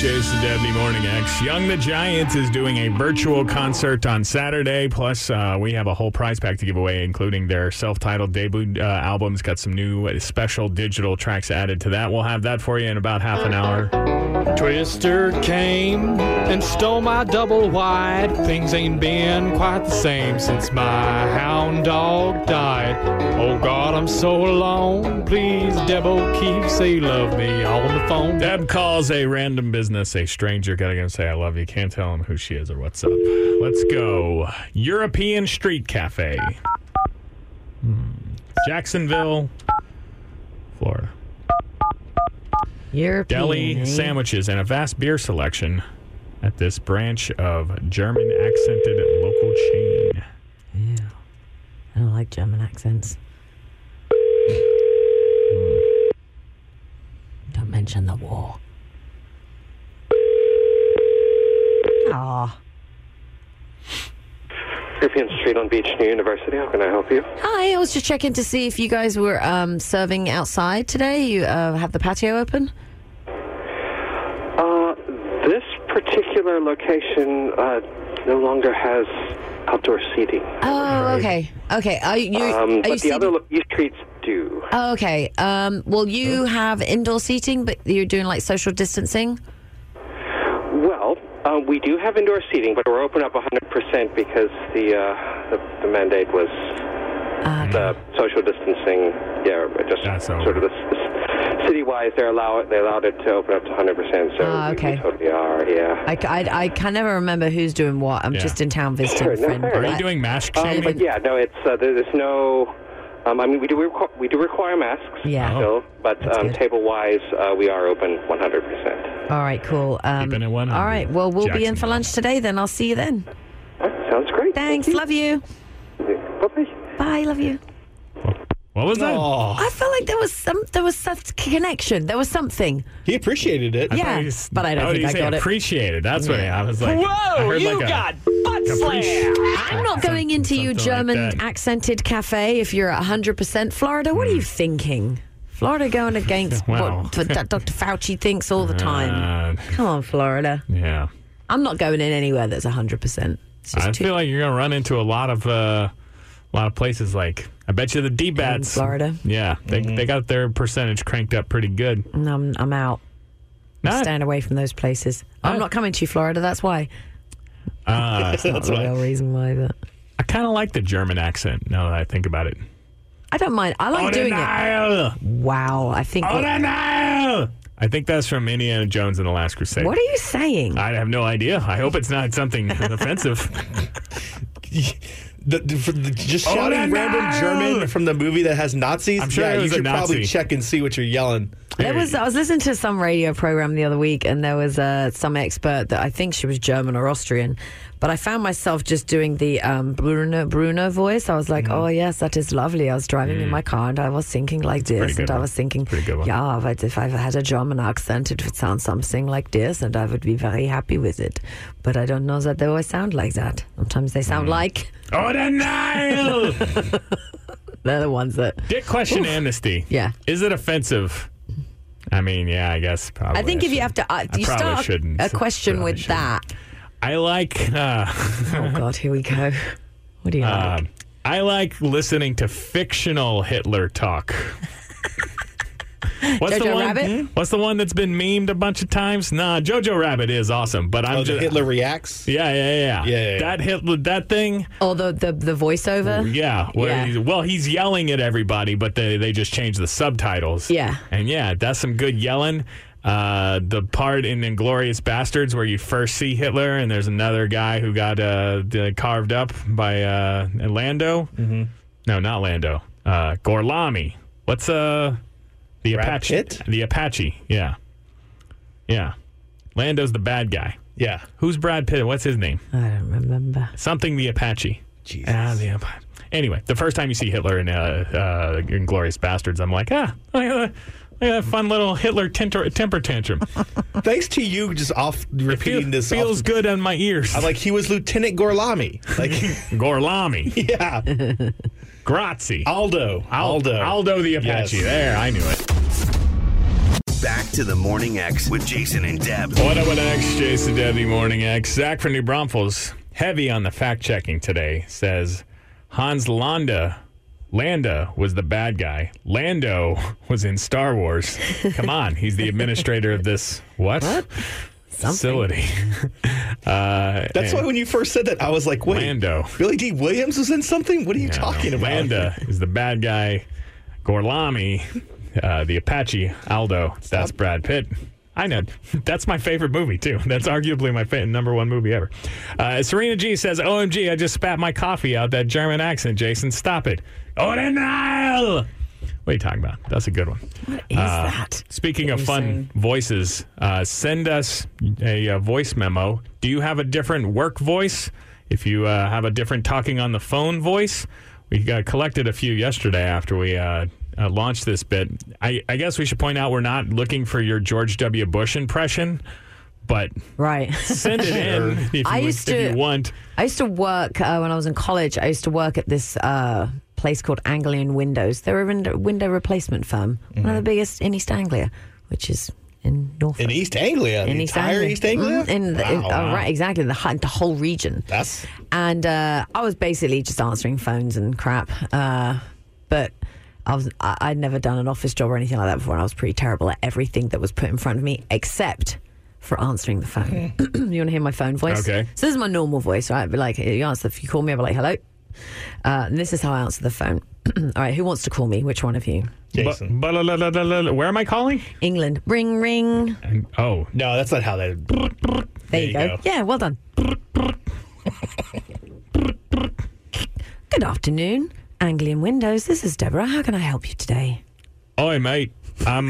Jason Dabney Morning X. Young the Giant is doing a virtual concert on Saturday. Plus, we have a whole prize pack to give away, including their self-titled debut albums. Got some new special digital tracks added to that. We'll have that for you in about half an hour. Twister came and stole my double wide. Things ain't been quite the same since my hound dog died. Oh God, I'm so alone. Please, Deb O'Keefe, say you love me on the phone. Deb calls a random business a stranger. Gotta go say I love you. Can't tell him who she is or what's up. Let's go. European Street Cafe. Jacksonville, Florida. European. Deli sandwiches and a vast beer selection at this branch of German-accented local chain. Yeah. I don't like German accents. Don't mention the war. Aw. European Street on Beach, New University. How can I help you? Hi, I was just checking to see if you guys were serving outside today. You have the patio open? This particular location no longer has outdoor seating. Oh, okay. Okay. Are you but the other streets do. Oh, okay. Will you have indoor seating, but you're doing like social distancing? Well, we do have indoor seating, but we're open up 100% because the mandate was the social distancing. Yeah, just sort of the city-wise, they allowed it to open up to 100%. So okay. we totally are. Yeah. I can never remember who's doing what. I'm just in town visiting a friend. Are you doing mask shaming? But yeah, no, it's there's no. I mean, we do require masks. Yeah. Still, but table-wise, we are open 100%. All right, cool. Keeping it 100. All right, well, we'll be in for lunch today then. I'll see you then. Sounds great. Thanks. Love you. Bye-bye. Bye. Love you. What was that? I felt like there was such connection. There was something. He appreciated it. Yeah, but I don't think I got it. Appreciated. That's what I was like. Whoa, you got butt slam. I'm not going into you German accented cafe if you're at 100% Florida. What are you thinking? Florida going against what Dr. Fauci thinks all the time. Come on, Florida. Yeah. I'm not going in anywhere that's 100%. I feel like you're going to run into a lot of places like, I bet you the D-Bats. Florida. Yeah. They got their percentage cranked up pretty good. I'm out. I'm staying away from those places. I'm not coming to you, Florida. That's why. That's not the real reason why, but I kind of like the German accent now that I think about it. I don't mind. I like doing it. Wow. I think that's from Indiana Jones and the Last Crusade. What are you saying? I have no idea. I hope it's not something offensive. Just shouting random German from the movie that has Nazis. I'm sure you should probably check and see what you're yelling. I was listening to some radio program the other week, and there was some expert that I think she was German or Austrian, but I found myself just doing the Bruno voice. I was like, oh yes, that is lovely. I was driving in my car and I was thinking like this, and I was thinking, yeah, but if I had a German accent, it would sound something like this, and I would be very happy with it. But I don't know that they always sound like that. Sometimes they sound like Nile. They're the ones that. Dick question amnesty. Yeah. Is it offensive? I mean, yeah, I guess probably. I think if you have to, you start a question with that. I like. Oh God, here we go. What do you like? I like listening to fictional Hitler talk. What's Jojo the one? Rabbit? What's the one that's been memed a bunch of times? Nah, Jojo Rabbit is awesome, but I'm just Hitler reacts. Yeah. That Hitler, that thing. Oh, the voiceover. Yeah. He's yelling at everybody, but they just change the subtitles. Yeah. And yeah, that's some good yelling. The part in Inglourious Bastards where you first see Hitler, and there's another guy who got carved up by Lando. Mm-hmm. No, not Lando. Gorlami. What's the Brad Apache? Pitt? The Apache. Yeah. Lando's the bad guy. Yeah. Who's Brad Pitt? What's his name? I don't remember. Something the Apache. Jesus. Anyway, the first time you see Hitler in Inglourious Bastards, I'm like, look at that fun little Hitler temper tantrum. Thanks to you just repeating this. Feels good on my ears. I'm like, he was Lieutenant Gorlami. Like Gorlami. Yeah. Grazie. Aldo the Apache. Yes. There, I knew it. Back to the Morning X with Jason and Deb. What up with X, Jason Debbie Morning X. Zach from New Braunfels, heavy on the fact-checking today, says Hans Landa was the bad guy. Lando was in Star Wars. Come on, he's the administrator of this, what? Facility. That's why when you first said that, I was like, wait, Lando. Billy D. Williams was in something? What are you talking about? Landa is the bad guy. Gorlami, the Apache, Aldo. That's Brad Pitt. I know. That's my favorite movie, too. That's arguably my number one movie ever. Serena G says, OMG, I just spat my coffee out. That German accent, Jason. Stop it. Odenal! What are you talking about? That's a good one. What is that? Speaking of fun voices, send us a voice memo. Do you have a different work voice? If you have a different talking on the phone voice, we collected a few yesterday after we launched this bit. I guess we should point out we're not looking for your George W. Bush impression, but send it in if you want. I used to work, when I was in college, I used to work at this place called Anglian Windows. They're a window replacement firm, one of the biggest in East Anglia, which is in Norfolk. In East Anglia? In East Anglia? Right, exactly. The whole region. And I was basically just answering phones and crap. But I'd never done an office job or anything like that before, and I was pretty terrible at everything that was put in front of me, except for answering the phone. You want to hear my phone voice? Okay. So this is my normal voice, right? I'd be like, if you call me, I'll be like, hello. And this is how I answer the phone. All right, who wants to call me? Which one of you? Jason. Where am I calling? England. Ring, ring. No, that's not how that... There you go. Yeah, well done. Good afternoon, Anglian Windows. This is Deborah. How can I help you today? Oi, mate. I'm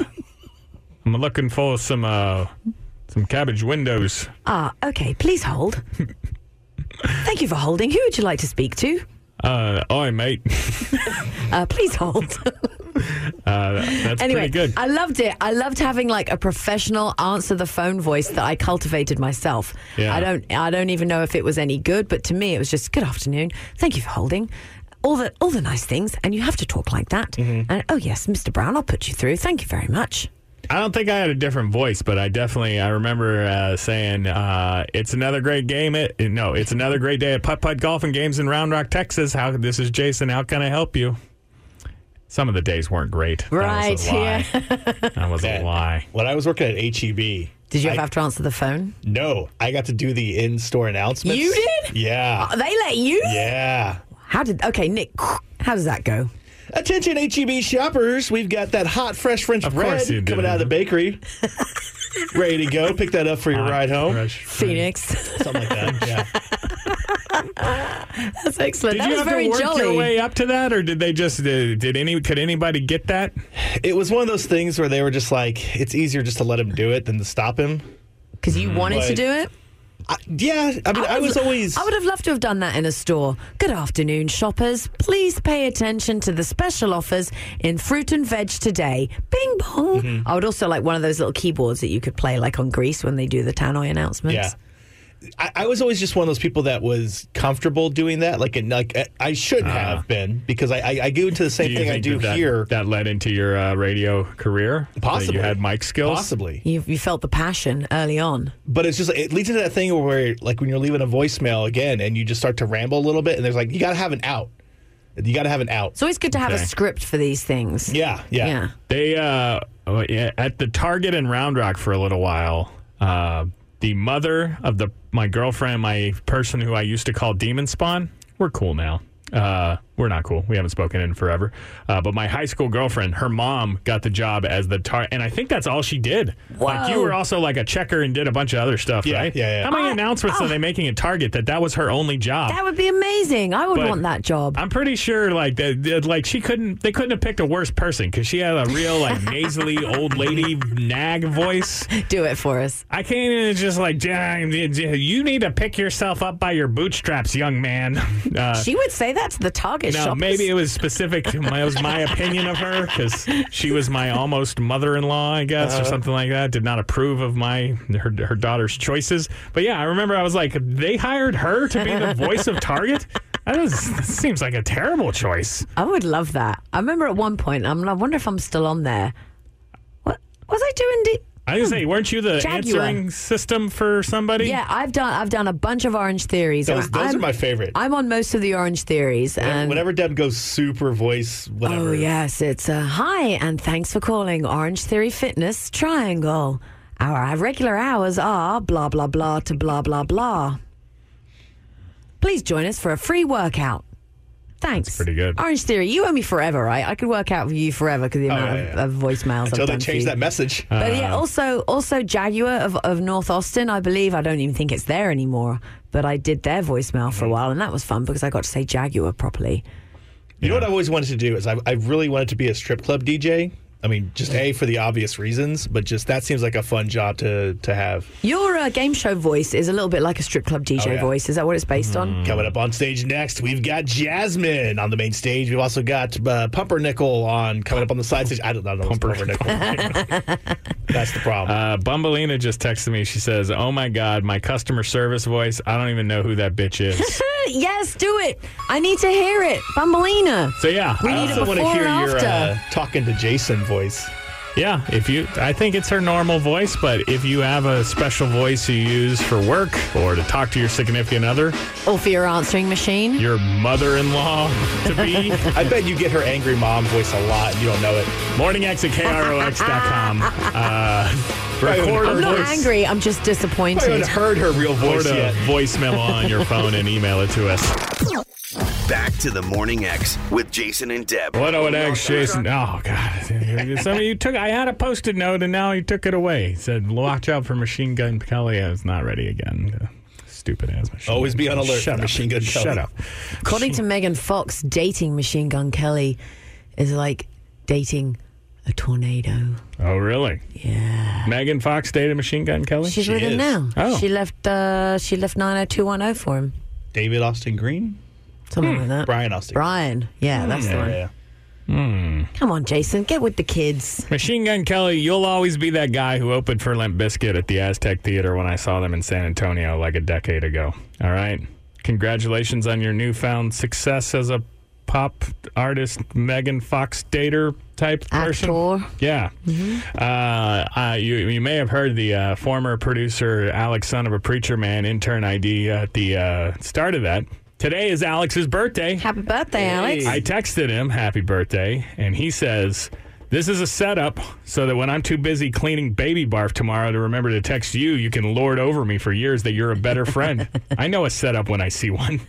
looking for some cabbage windows. Okay. Please hold. Thank you for holding. Who would you like to speak to? Oi, mate. Please hold. That's anyway, pretty good. I loved it. I loved having like a professional answer the phone voice that I cultivated myself. Yeah. I don't even know if it was any good, but to me it was just good afternoon. Thank you for holding. All the nice things, and you have to talk like that. Mm-hmm. And oh yes, Mr. Brown, I'll put you through. Thank you very much. I don't think I had a different voice, but I remember saying, it's another great game. It's another great day at Putt-Putt Golf and Games in Round Rock, Texas. This is Jason. How can I help you? Some of the days weren't great. Right. That was a lie. When I was working at HEB... Did you ever have to answer the phone? No. I got to do the in-store announcements. You did? Yeah. They let you? Yeah. Okay, Nick, how does that go? Attention HEB shoppers, we've got that hot, fresh French bread coming out of the bakery. Ready to go. Pick that up for your ride home. Phoenix. Something like that, yeah. That's excellent. Did you have to work your way up to that, or did they just, could anybody get that? It was one of those things where they were just like, it's easier just to let him do it than to stop him. Because you wanted to do it? I would have loved to have done that in a store. Good afternoon, shoppers. Please pay attention to the special offers in fruit and veg today. Bing bong. Mm-hmm. I would also like one of those little keyboards that you could play like on Grease when they do the Tannoy announcements. Yeah. I was always just one of those people that was comfortable doing that. Like I shouldn't have been, because I go into the same thing I do here. That led into your radio career? Possibly. You had mic skills? Possibly. You felt the passion early on. But it's just, it leads into that thing where, like, when you're leaving a voicemail again and you just start to ramble a little bit, and there's like, you got to have an out. You got to have an out. It's always good to have a script for these things. Yeah. They, at the Target in Round Rock for a little while, the mother of my girlfriend, my person who I used to call Demon Spawn, we're cool now. We're not cool. We haven't spoken in forever. But my high school girlfriend, her mom got the job as the and I think that's all she did. Whoa. Like, you were also like a checker and did a bunch of other stuff, right? Yeah. How many announcements are they making at Target that was her only job? That would be amazing. I would want that job. I'm pretty sure they couldn't have picked a worse person, because she had a real like nasally old lady nag voice. Do it for us. I can't even just like, you need to pick yourself up by your bootstraps, young man. She would say that to the Target shoppers. Maybe it was specific to my opinion of her, because she was my almost mother-in-law, I guess, or something like that. Did not approve of her daughter's choices. But yeah, I remember I was like, they hired her to be the voice of Target? That seems like a terrible choice. I would love that. I remember at one point, I wonder if I'm still on there. Was I doing? I was gonna say, weren't you the answering system for somebody? Yeah, I've done a bunch of Orange Theories. Those are my favorite. I'm on most of the Orange Theories. And whenever Deb goes super voice, whatever. Oh, yes. It's hi, and thanks for calling Orange Theory Fitness Triangle. Our regular hours are blah, blah, blah to blah, blah, blah. Please join us for a free workout. Thanks. That's pretty good. Orange Theory, you owe me forever, right? I could work out with you forever because the amount of voicemails until I've done they change that message. But yeah, also Jaguar of North Austin, I believe. I don't even think it's there anymore. But I did their voicemail for a while, and that was fun because I got to say Jaguar properly. You know what I've always wanted to do is I really wanted to be a strip club DJ. I mean, just for the obvious reasons, but just that seems like a fun job to have. Your game show voice is a little bit like a strip club DJ voice. Is that what it's based on? Coming up on stage next, we've got Jasmine on the main stage. We've also got Pumpernickel coming up on the side stage. I don't know Pumpernickel. That's the problem. Bumbleina just texted me. She says, "Oh my God, my customer service voice. I don't even know who that bitch is." Yes, do it. I need to hear it. Bumbleina. So yeah, we need also want to hear your talking to Jason voice. Yeah, I think it's her normal voice, but if you have a special voice you use for work or to talk to your significant other, or for your answering machine, your mother-in-law to be, I bet you get her angry mom voice a lot. And you don't know it. morningx@krox.com. I'm not angry. I'm just disappointed. I haven't heard her real voice yet. Voicemail on your phone and email it to us. Back to the Morning X with Jason and Deb. What would X, Jason? Oh, God. Somebody I had a Post-it note, and now he took it away. He said, watch out for Machine Gun Kelly. It's not ready again. Stupid ass Machine Always Gun be on alert for Machine Gun Kelly. Shut up. According to Megan Fox, dating Machine Gun Kelly is like dating a tornado. Oh, really? Yeah. Megan Fox dated Machine Gun Kelly? She's with him now. Oh. She left 90210 for him. David Austin Green? Something like that. Brian Austin. Brian. Yeah, that's the one. Yeah. Come on, Jason. Get with the kids. Machine Gun Kelly, you'll always be that guy who opened for Limp Bizkit at the Aztec Theater when I saw them in San Antonio like a decade ago. All right? Congratulations on your newfound success as a pop artist, Megan Fox dater type person. Actor. Yeah. Mm-hmm. You may have heard the former producer, Alex, son of a preacher man, intern ID at the start of that. Today is Alex's birthday. Happy birthday, Alex. I texted him, happy birthday, and he says, this is a setup so that when I'm too busy cleaning baby barf tomorrow to remember to text you, you can lord over me for years that you're a better friend. I know a setup when I see one.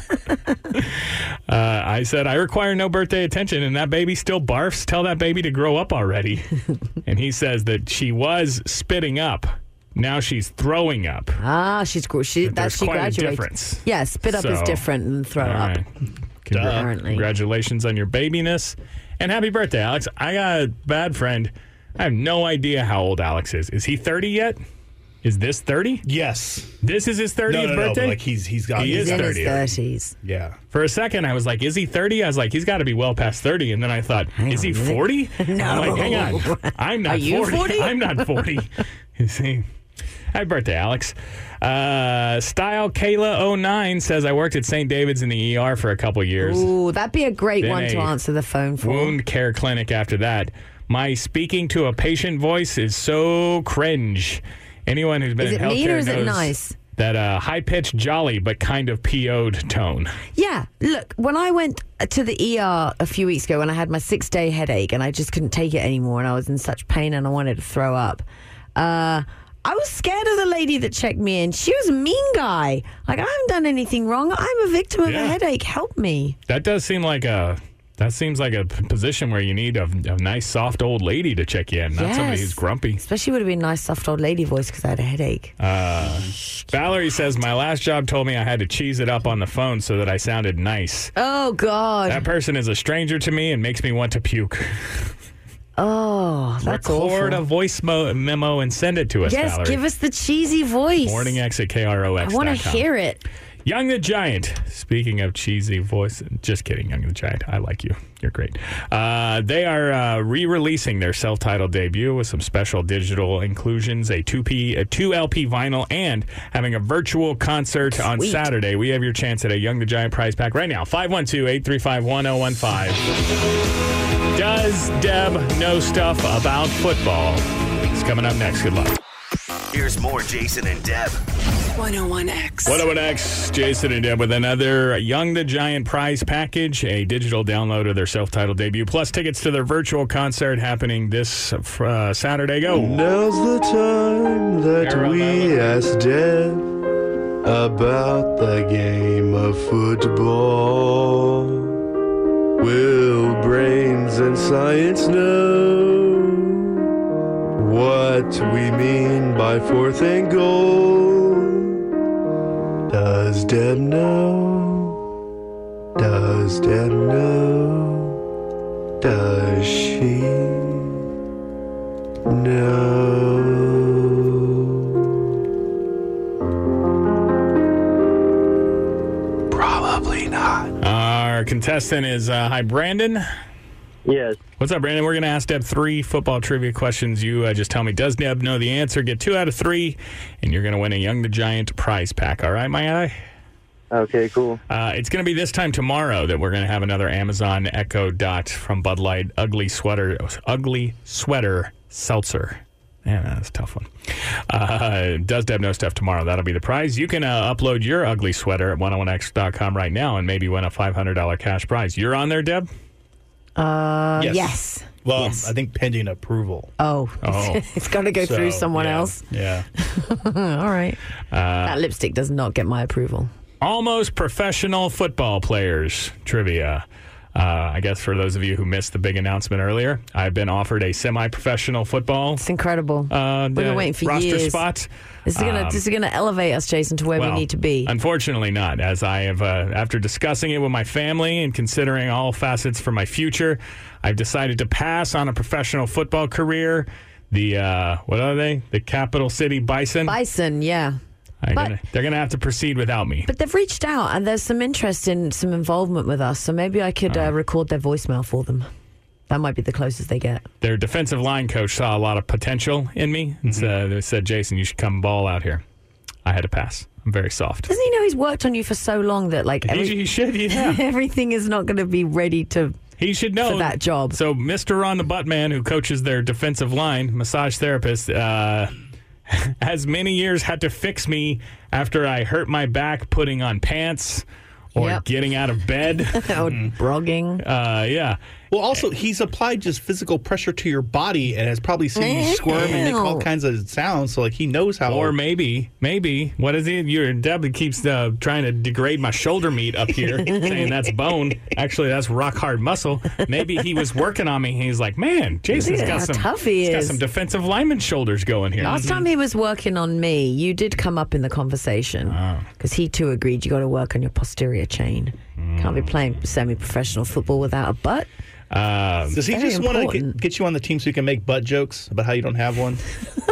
I said, I require no birthday attention, and that baby still barfs. Tell that baby to grow up already. And he says that she was spitting up. Now she's throwing up. She quite graduated. A difference. Yeah, spit up is different than throw up. Right. Apparently. Congratulations on your babiness. And happy birthday, Alex. I got a bad friend. I have no idea how old Alex is. Is he 30 yet? Is this 30? Yes. This is his 30th birthday? No, like he's He is in 30. his 30s. Yeah. For a second, I was like, is he 30? I was like, he's got to be well past 30. And then I thought, is he 40? No. I'm like, hang on. I'm not 40. Are you 40? I'm not 40. You see? Happy birthday, Alex. Style Kayla09 says, I worked at St. David's in the ER for a couple years. Ooh, that'd be a great Then one to answer the phone for. Wound care clinic after that. My speaking to a patient voice is so cringe. Anyone who's been Is in it mean or healthcare is it knows nice? that high-pitched, jolly, but kind of PO'd tone. Yeah, look, when I went to the ER a few weeks ago when I had my 6-day headache and I just couldn't take it anymore and I was in such pain and I wanted to throw up, I was scared of the lady that checked me in. She was a mean guy. Like, I haven't done anything wrong. I'm a victim of a headache. Help me. That does seem like that seems like a position where you need a nice, soft old lady to check you in, not somebody who's grumpy. Especially would have been a nice, soft old lady voice because I had a headache. Valerie says, my last job told me I had to cheese it up on the phone so that I sounded nice. Oh, God. That person is a stranger to me and makes me want to puke. Oh, that's Record awful. a voice memo and send it to us, yes, Valerie. give us the cheesy voice. MorningX@KROX.com. I want to hear it. Young the Giant. Speaking of cheesy voice, just kidding, Young the Giant. I like you. You're great. They are re-releasing their self-titled debut with some special digital inclusions, a 2LP vinyl, and having a virtual concert on Saturday. We have your chance at a Young the Giant prize pack right now. 512-835-1015. Does Deb know stuff about football? It's coming up next. Good luck. Here's more Jason and Deb. 101X. 101X, Jason and Deb with another Young the Giant prize package, a digital download of their self-titled debut, plus tickets to their virtual concert happening this Saturday. Go. Now's the time that we ask Deb about the game of football. Will brains and science know what we mean by fourth and goal? Does Deb know? Does Deb know? Does she know? Probably not. Our contestant is, hi, Brandon. Yes. What's up, Brandon? We're going to ask Deb 3 football trivia questions. You just tell me, does Deb know the answer? Get 2 out of 3, and you're going to win a Young the Giant prize pack. All right, my guy? Okay, cool. It's going to be this time tomorrow that we're going to have another Amazon Echo Dot from Bud Light Ugly Sweater Seltzer. Yeah, that's a tough one. Does Deb know stuff tomorrow? That'll be the prize. You can upload your ugly sweater at 101x.com right now and maybe win a $500 cash prize. You're on there, Deb? Yes. Well, Yes. I think pending approval. Oh. It's got to go through someone else. Yeah. All right. That lipstick does not get my approval. Almost professional football players trivia. I guess for those of you who missed the big announcement earlier, I've been offered a semi-professional football. It's incredible. We've been waiting for roster years. spot. This is gonna elevate us, Jason, to where we need to be. Unfortunately not, as I have, after discussing it with my family and considering all facets for my future, I've decided to pass on a professional football career. The, what are they? The Capital City Bison? Bison, yeah. They're going to have to proceed without me. But they've reached out, and there's some interest in some involvement with us, so maybe I could record their voicemail for them. That might be the closest they get. Their defensive line coach saw a lot of potential in me, and they said, Jason, you should come ball out here. I had to pass. I'm very soft. Doesn't he know he's worked on you for so long that, like, he should, yeah. everything is not going to be ready to... He should know for that job. So Mr. Ron the Buttman, who coaches their defensive line, massage therapist, has many years had to fix me after I hurt my back putting on pants or getting out of bed. Or brogging. Yeah. Well, also, he's applied just physical pressure to your body and has probably seen you squirm and make all kinds of sounds. So, like, he knows how. Or maybe, what is it? Your Deb keeps trying to degrade my shoulder meat up here, saying that's bone. Actually, that's rock hard muscle. Maybe he was working on me. He's like, man, Jason's got some defensive lineman shoulders going here. Last time he was working on me, you did come up in the conversation because he too agreed you got to work on your posterior chain. Can't be playing semi-professional football without a butt. Does he just want to get you on the team so you can make butt jokes about how you don't have one?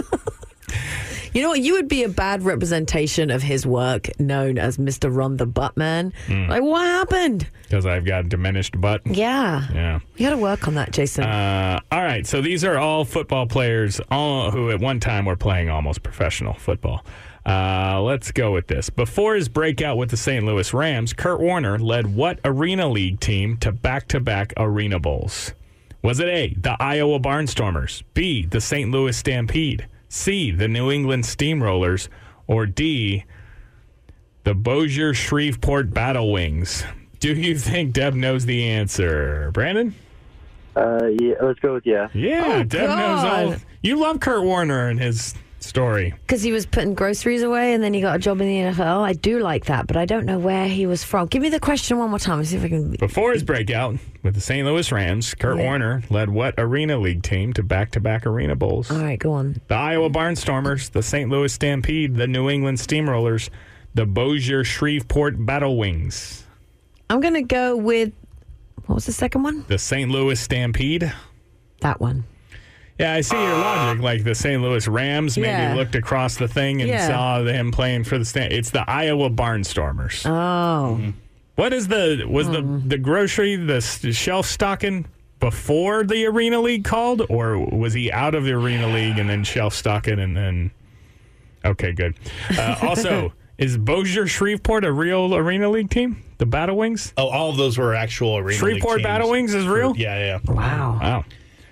You know what? You would be a bad representation of his work, known as Mr. Ron the Buttman. Like, what happened? Because I've got a diminished butt. Yeah. You got to work on that, Jason. All right. So these are all football players, all who at one time were playing almost professional football. Let's go with this. Before his breakout with the St. Louis Rams, Kurt Warner led what Arena League team to back-to-back Arena Bowls? Was it A, the Iowa Barnstormers, B, the St. Louis Stampede, C, the New England Steamrollers, or D, the Bossier Shreveport Battle Wings? Do you think Deb knows the answer? Brandon? Yeah, let's go with yeah. Yeah, Deb knows all. You love Kurt Warner and his story. Because he was putting groceries away and then he got a job in the NFL. I do like that, but I don't know where he was from. Give me the question one more time. Let's see if I can... Before his breakout with the St. Louis Rams, Kurt Warner led what Arena League team to back-to-back Arena Bowls? All right, go on. The Iowa Barnstormers, the St. Louis Stampede, the New England Steamrollers, the Bossier Shreveport Battle Wings. I'm going to go with... What was the second one? The St. Louis Stampede. That one. Yeah, I see your logic. Like the St. Louis Rams maybe looked across the thing and saw him playing for the stand. It's the Iowa Barnstormers. Oh. What is the grocery, the shelf stocking before the Arena League called? Or was he out of the Arena League and then shelf stocking and then... Okay, good. Also, is Bossier Shreveport a real Arena League team? The Battle Wings? Oh, all of those were actual Arena League teams. Shreveport Battle Wings is real? Yeah. Wow.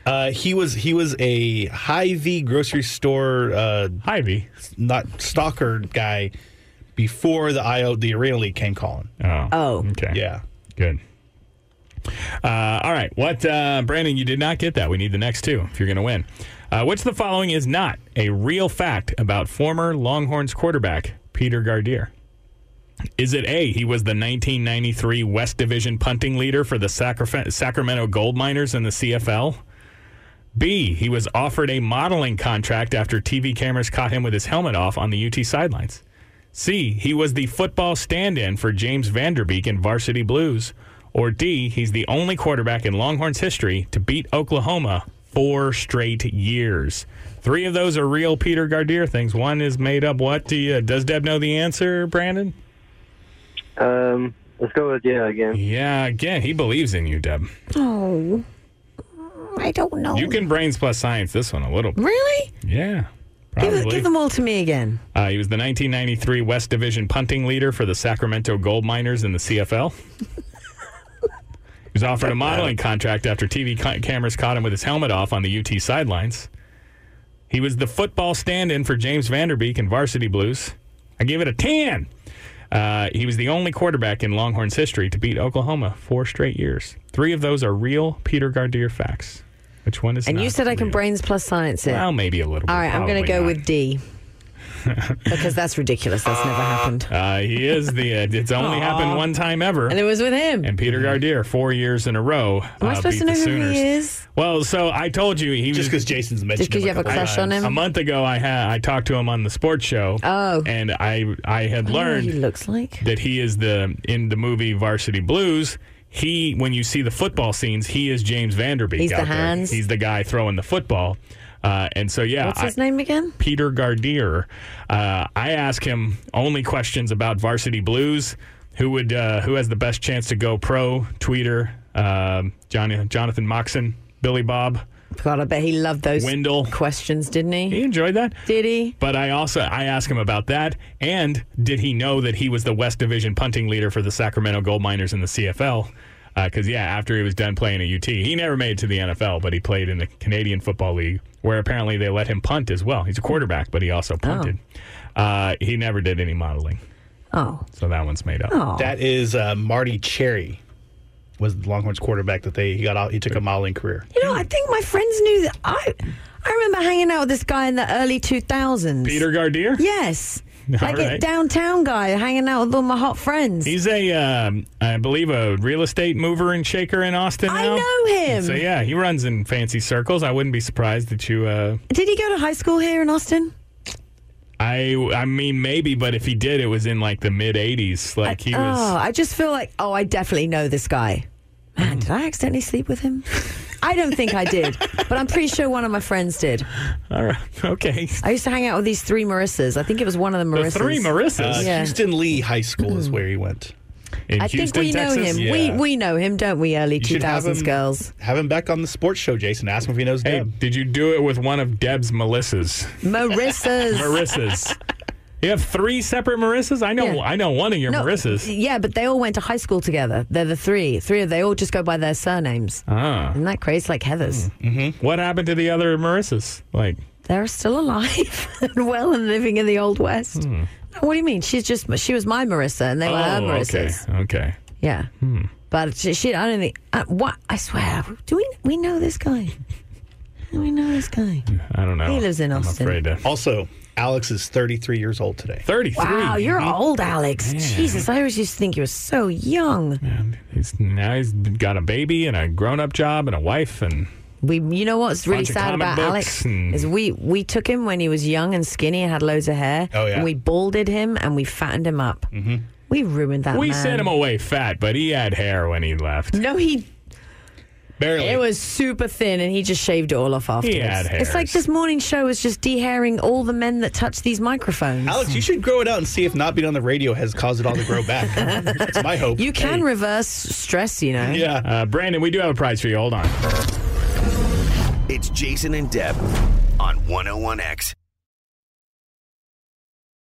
He was a Hy-Vee grocery store Hy-Vee, not stalker guy before the Arena League came calling. Oh. Okay. Yeah. Good. All right. What, Brandon, you did not get that. We need the next two if you're going to win. Which of the following is not a real fact about former Longhorns quarterback Peter Gardere? Is it A, he was the 1993 West Division punting leader for the Sacramento Gold Miners in the CFL? B, he was offered a modeling contract after TV cameras caught him with his helmet off on the UT sidelines? C, he was the football stand-in for James Vanderbeek in Varsity Blues? Or D, he's the only quarterback in Longhorns history to beat Oklahoma 4 straight years? 3 of those are real Peter Gardere things. 1 is made up. What does Deb know the answer, Brandon? Let's go with yeah again. Yeah, again, he believes in you, Deb. Oh, I don't know. You can brains plus science this one a little bit. Really? Yeah, probably. Give them all to me again. He was the 1993 West Division punting leader for the Sacramento Gold Miners in the CFL. He was offered a modeling contract after TV cameras caught him with his helmet off on the UT sidelines. He was the football stand-in for James Vanderbeek in Varsity Blues. I give it a 10. He was the only quarterback in Longhorns history to beat Oklahoma 4 straight years. 3 of those are real Peter Gardere facts. Which one is And not you said I can real? brains plus science it. Well, maybe a little bit. All right, I'm going to go probably with D. Because that's ridiculous. That's never happened. He is the. It's only happened one time ever. And it was with him. And Peter Gardere, 4 years in a row. Am I supposed to know who he is? Well, so I told you he Just was. because Jason's mentioned Just because you him have a crush on him? A month ago, I talked to him on the sports show. Oh. And I had I know what learned he looks like. that he is in the movie Varsity Blues. When you see the football scenes, he is James Vanderbeek. He's the out there. hands. He's the guy throwing the football. And so, yeah. What's his name again? Peter Gardere. I ask him only questions about Varsity Blues. Who has the best chance to go pro? Tweeter, Jonathan Moxon, Billy Bob. God, I bet he loved those Wendell. questions, didn't he? He enjoyed that. Did he? But I ask him about that, and did he know that he was the West Division punting leader for the Sacramento Gold Miners in the CFL? Because, after he was done playing at UT, he never made it to the NFL, but he played in the Canadian Football League, where apparently they let him punt as well. He's a quarterback, but he also punted. He never did any modeling. Oh. So that one's made up. Oh. That is Marty Cherry. Was the Longhorns quarterback that he took a modeling career. You know, I think my friends knew that. I remember hanging out with this guy in the early 2000s. Peter Gardere? Yes. All Like right. a downtown guy hanging out with all my hot friends. He's I believe, a real estate mover and shaker in Austin now. I know him. So, he runs in fancy circles. I wouldn't be surprised that you... Did he go to high school here in Austin? I mean, maybe, but if he did, it was in, like, the mid-'80s. Like, he was... Oh, I just feel like, I definitely know this guy. Man, did I accidentally sleep with him? I don't think I did, but I'm pretty sure one of my friends did. All right. Okay. I used to hang out with these 3 Marissas. I think it was one of the Marissas. The 3 Marissas? Yeah. Houston Lee High School is where he went. In I Houston, think we know Texas? him. Yeah. We know him, don't we, early You should have 2000s him- girls? Have him back on the sports show, Jason. Ask him if he knows Hey, Deb. did you do it with one of Deb's Melissas? Marissas. Marissas. You have 3 separate Marissas? I know. Yeah. I know one of your Marissas. Yeah, but they all went to high school together. They're the 3. They all just go by their surnames. Ah. Isn't that crazy? Like Heather's. What happened to the other Marissas? Like, They're still alive and well and living in the Old West. What do you mean? She was my Marissa and they were her Marissas. Okay. Yeah. But she I don't think, what? I swear, do we know this guy? Do we know this guy? I don't know. He lives in Austin. I'm afraid to. Also, Alex is 33 years old today. 33. Wow, you're old, Alex. Jesus, I always used to think you were so young. Man, he's got a baby and a grown-up job and a wife and... You know what's really Bunch of sad comic about books Alex and- is we took him when he was young and skinny and had loads of hair. Oh, yeah. And we balded him and we fattened him up. Mm-hmm. We ruined that We man. sent him away fat, but he had hair when he left. No, Barely. it was super thin and he just shaved it all off afterwards. had It's like hairs. this morning show is just de-hairing all the men that touch these microphones. Alex, you should grow it out and see if not being on the radio has caused it all to grow back. That's my hope. You can reverse stress, you know. Yeah. Brandon, we do have a prize for you. Hold on. It's Jason and Deb on 101X.